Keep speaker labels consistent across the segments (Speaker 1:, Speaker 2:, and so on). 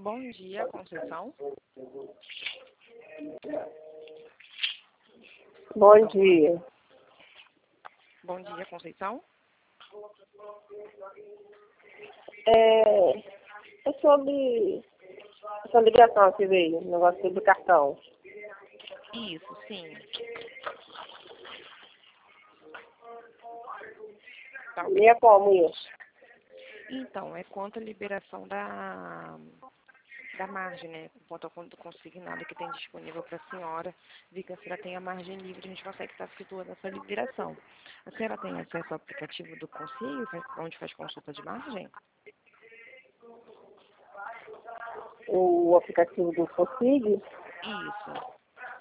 Speaker 1: Bom dia, Conceição.
Speaker 2: Bom dia.
Speaker 1: Bom dia, Conceição.
Speaker 2: É sobre essa ligação que veio, o negócio do cartão.
Speaker 1: Isso, sim. Tá.
Speaker 2: E é como isso?
Speaker 1: Então, é quanto a liberação da margem, né? Quanto ao fundo consignado que tem disponível para a senhora, vi que a senhora tem a margem livre, a gente consegue estar situando essa liberação. A senhora tem acesso ao aplicativo do Conselho, onde faz consulta de margem?
Speaker 2: O aplicativo do Consig?
Speaker 1: Isso.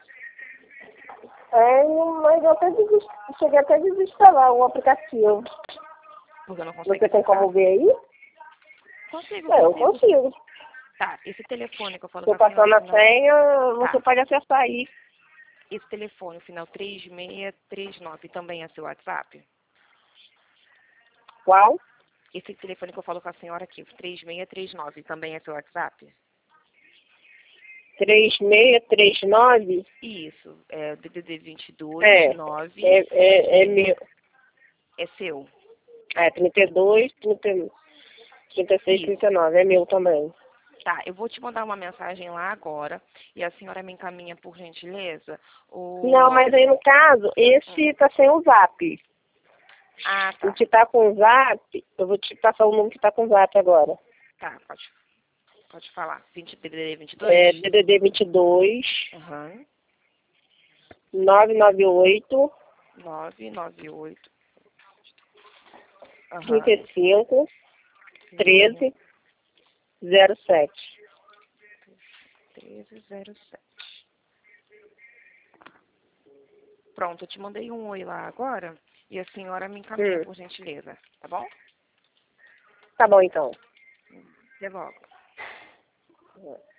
Speaker 2: Mas eu cheguei até a desinstalar o aplicativo.
Speaker 1: Porque eu não consigo
Speaker 2: Você tem como ver aí?
Speaker 1: Consigo.
Speaker 2: Eu consigo.
Speaker 1: Tá, esse telefone que eu falo
Speaker 2: Estou
Speaker 1: com a senhora...
Speaker 2: passando a senha, você pode acessar aí.
Speaker 1: Esse telefone, o final 3639, também é seu WhatsApp?
Speaker 2: Qual?
Speaker 1: Esse telefone que eu falo com a senhora aqui, o 3639, também é seu WhatsApp?
Speaker 2: 3639?
Speaker 1: Isso, é DDD 22
Speaker 2: É
Speaker 1: 9.
Speaker 2: É meu.
Speaker 1: É seu?
Speaker 2: 32, 36, 39. É meu também.
Speaker 1: Tá, eu vou te mandar uma mensagem lá agora e a senhora me encaminha, por gentileza,
Speaker 2: Não, mas aí no caso, esse tá sem o zap.
Speaker 1: Ah,
Speaker 2: O
Speaker 1: tá.
Speaker 2: que tá com o zap, eu vou te passar o número que tá com o zap agora.
Speaker 1: Tá, pode falar. DDD 22?
Speaker 2: É DDD 22
Speaker 1: Aham.
Speaker 2: 998
Speaker 1: 998. Aham.
Speaker 2: 35 13 07.
Speaker 1: 1307. Pronto, eu te mandei um oi lá agora e a senhora me encaminha, por gentileza, tá bom?
Speaker 2: Tá bom, então.
Speaker 1: Até logo.